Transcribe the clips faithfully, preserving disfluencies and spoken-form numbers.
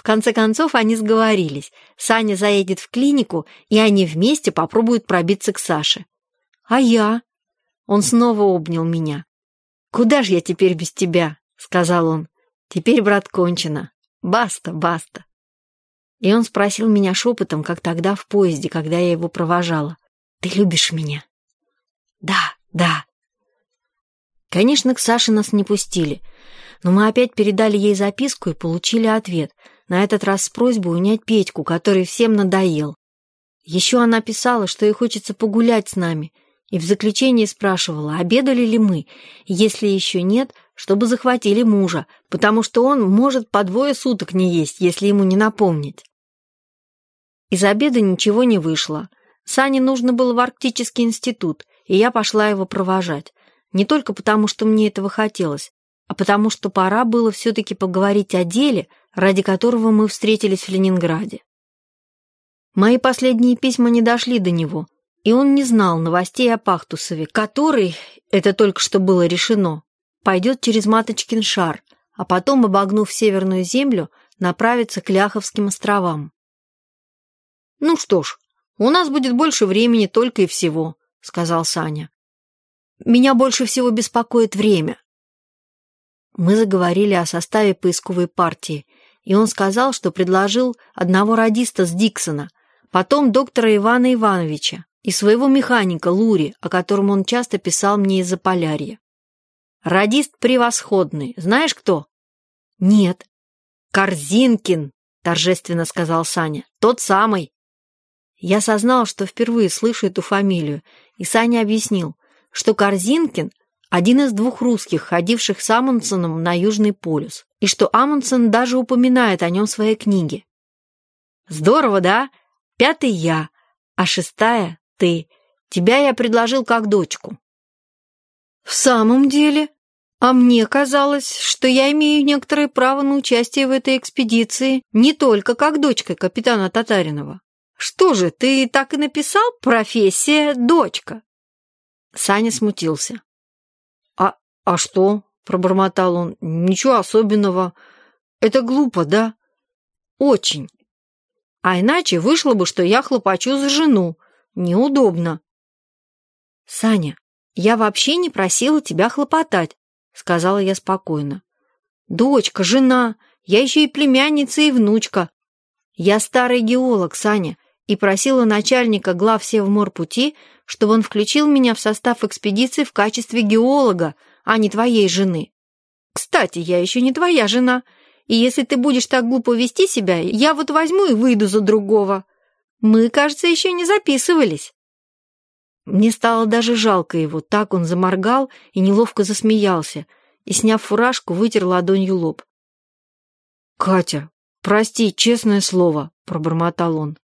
конце концов они сговорились. Саня заедет в клинику, и они вместе попробуют пробиться к Саше. А я? Он снова обнял меня. «Куда ж я теперь без тебя?» — сказал он. «Теперь, брат, кончено. Баста, баста». И он спросил меня шепотом, как тогда в поезде, когда я его провожала. «Ты любишь меня?» «Да, да». Конечно, к Саше нас не пустили, но мы опять передали ей записку и получили ответ, на этот раз с просьбой унять Петьку, который всем надоел. Еще она писала, что ей хочется погулять с нами, и в заключении спрашивала, обедали ли мы, и если еще нет, чтобы захватили мужа, потому что он может по двое суток не есть, если ему не напомнить. Из обеда ничего не вышло. Сане нужно было в Арктический институт, и я пошла его провожать. Не только потому, что мне этого хотелось, а потому что пора было все-таки поговорить о деле, ради которого мы встретились в Ленинграде. Мои последние письма не дошли до него, и он не знал новостей о Пахтусове, который, это только что было решено, пойдет через Маточкин шар, а потом, обогнув Северную землю, направится к Ляховским островам. «Ну что ж, у нас будет больше времени только и всего», — сказал Саня. «Меня больше всего беспокоит время». Мы заговорили о составе поисковой партии, и он сказал, что предложил одного радиста с Диксона, потом доктора Ивана Ивановича и своего механика Лури, о котором он часто писал мне из Заполярья. «Радист превосходный. Знаешь кто?» «Нет». «Корзинкин», — торжественно сказал Саня. «Тот самый». Я сознал, что впервые слышу эту фамилию, и Саня объяснил, что Корзинкин — один из двух русских, ходивших с Амундсеном на Южный полюс, и что Амундсен даже упоминает о нем в своей книге. «Здорово, да? Пятый я, а шестая — ты. Тебя я предложил как дочку». «В самом деле? А мне казалось, что я имею некоторое право на участие в этой экспедиции не только как дочка капитана Татаринова. Что же, ты так и написал? Профессия дочка?» Саня смутился. «А, а что?» — пробормотал он. «Ничего особенного. Это глупо, да?» «Очень. А иначе вышло бы, что я хлопочу за жену. Неудобно». «Саня, я вообще не просила тебя хлопотать», — сказала я спокойно. «Дочка, жена, я еще и племянница, и внучка. Я старый геолог, Саня, и просила начальника главсевморпути, чтобы он включил меня в состав экспедиции в качестве геолога, а не твоей жены. Кстати, я еще не твоя жена, и если ты будешь так глупо вести себя, я вот возьму и выйду за другого. Мы, кажется, еще не записывались». Мне стало даже жалко его, так он заморгал и неловко засмеялся, и, сняв фуражку, вытер ладонью лоб. «Катя, прости, честное слово», — пробормотал он.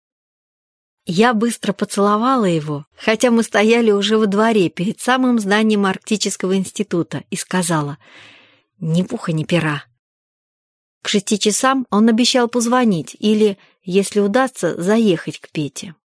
Я быстро поцеловала его, хотя мы стояли уже во дворе перед самым зданием Арктического института, и сказала: «Ни пуха, ни пера». К шести часам он обещал позвонить или, если удастся, заехать к Пете.